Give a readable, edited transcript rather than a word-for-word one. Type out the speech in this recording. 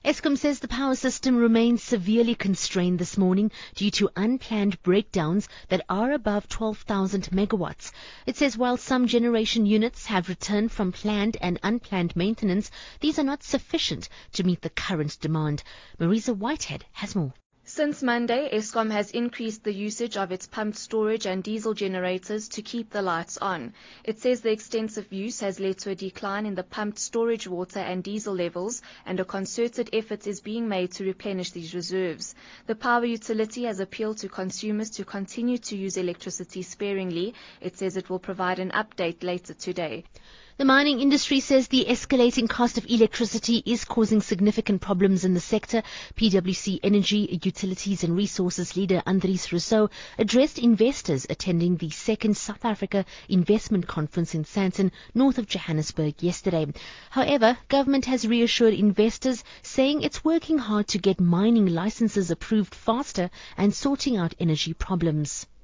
Eskom says the power system remains severely constrained this morning due to unplanned breakdowns that are above 12,000 megawatts. It says while some generation units have returned from planned and unplanned maintenance, these are not sufficient to meet the current demand. Marisa Whitehead has more. Since Monday, Eskom has increased the usage of its pumped storage and diesel generators to keep the lights on. It says the extensive use has led to a decline in the pumped storage water and diesel levels, and a concerted effort is being made to replenish these reserves. The power utility has appealed to consumers to continue to use electricity sparingly. It says it will provide an update later today. The mining industry says the escalating cost of electricity is causing significant problems in the sector. PwC Energy, Utilities and Resources leader Andries Rousseau addressed investors attending the second South Africa Investment Conference in Sandton, north of Johannesburg, yesterday. However, government has reassured investors, saying it's working hard to get mining licenses approved faster and sorting out energy problems.